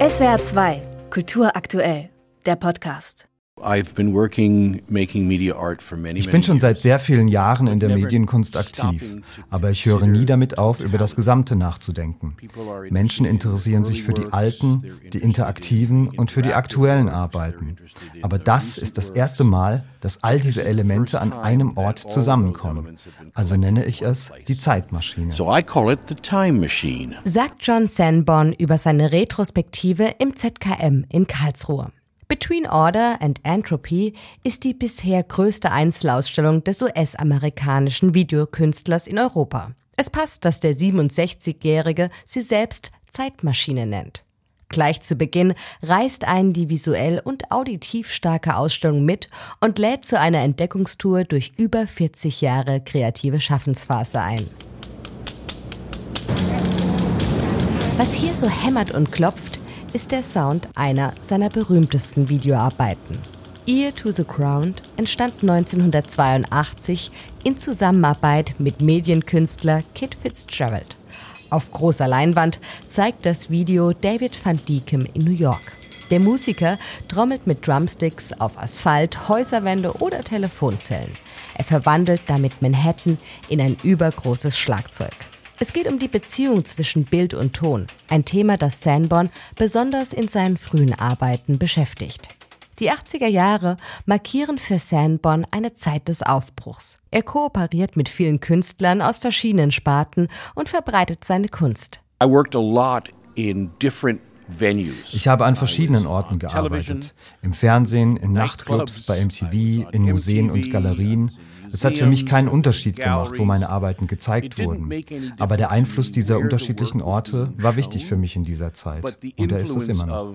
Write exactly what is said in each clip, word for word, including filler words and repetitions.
S W R zwei, Kultur aktuell, der Podcast. Ich bin schon seit sehr vielen Jahren in der Medienkunst aktiv, aber ich höre nie damit auf, über das Gesamte nachzudenken. Menschen interessieren sich für die alten, die interaktiven und für die aktuellen Arbeiten. Aber das ist das erste Mal, dass all diese Elemente an einem Ort zusammenkommen. Also nenne ich es die Zeitmaschine. Sagt John Sanborn über seine Retrospektive im Z K M in Karlsruhe. Between Order and Entropy ist die bisher größte Einzelausstellung des U S-amerikanischen Videokünstlers in Europa. Es passt, dass der siebenundsechzigjährige sie selbst Zeitmaschine nennt. Gleich zu Beginn reißt einen die visuell und auditiv starke Ausstellung mit und lädt zu einer Entdeckungstour durch über vierzig Jahre kreative Schaffensphase ein. Was hier so hämmert und klopft, ist der Sound einer seiner berühmtesten Videoarbeiten. Ear to the Ground entstand neunzehnhundertzweiundachtzig in Zusammenarbeit mit Medienkünstler Kit Fitzgerald. Auf großer Leinwand zeigt das Video David Van Diekem in New York. Der Musiker trommelt mit Drumsticks auf Asphalt, Häuserwände oder Telefonzellen. Er verwandelt damit Manhattan in ein übergroßes Schlagzeug. Es geht um die Beziehung zwischen Bild und Ton, ein Thema, das Sanborn besonders in seinen frühen Arbeiten beschäftigt. Die achtziger Jahre markieren für Sanborn eine Zeit des Aufbruchs. Er kooperiert mit vielen Künstlern aus verschiedenen Sparten und verbreitet seine Kunst. I worked a lot in different venues. Ich habe an verschiedenen Orten gearbeitet. Im Fernsehen, in Nachtclubs, bei M T V, in Museen und Galerien. Es hat für mich keinen Unterschied gemacht, wo meine Arbeiten gezeigt wurden. Aber der Einfluss dieser unterschiedlichen Orte war wichtig für mich in dieser Zeit. Und er ist es immer noch.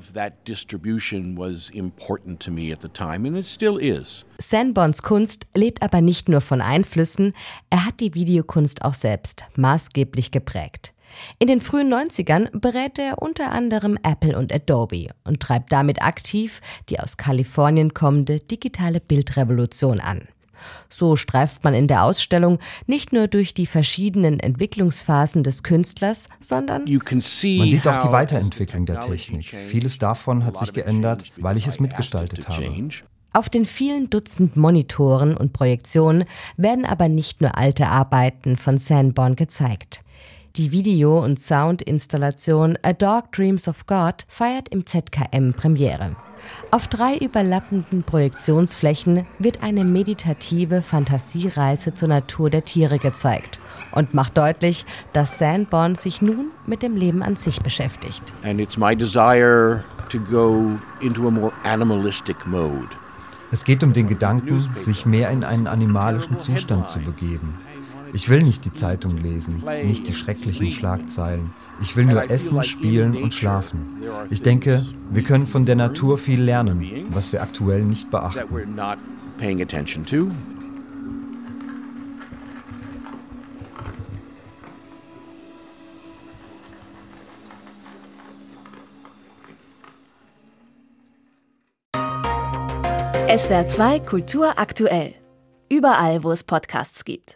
Sanborns Kunst lebt aber nicht nur von Einflüssen, er hat die Videokunst auch selbst maßgeblich geprägt. In den frühen neunzigern berät er unter anderem Apple und Adobe und treibt damit aktiv die aus Kalifornien kommende digitale Bildrevolution an. So streift man in der Ausstellung nicht nur durch die verschiedenen Entwicklungsphasen des Künstlers, sondern man sieht auch die Weiterentwicklung der Technik. Vieles davon hat sich geändert, weil ich es mitgestaltet habe. Auf den vielen Dutzend Monitoren und Projektionen werden aber nicht nur alte Arbeiten von Sanborn gezeigt. Die Video- und Soundinstallation A Dog Dreams of God feiert im Z K M Premiere. Auf drei überlappenden Projektionsflächen wird eine meditative Fantasiereise zur Natur der Tiere gezeigt und macht deutlich, dass Sanborn sich nun mit dem Leben an sich beschäftigt. And it's my desire to go into a more animalistic mode. Es geht um den Gedanken, sich mehr in einen animalischen Zustand zu begeben. Ich will nicht die Zeitung lesen, nicht die schrecklichen Schlagzeilen. Ich will nur essen, spielen und schlafen. Ich denke, wir können von der Natur viel lernen, was wir aktuell nicht beachten. S W R zwei Kultur aktuell. Überall, wo es Podcasts gibt.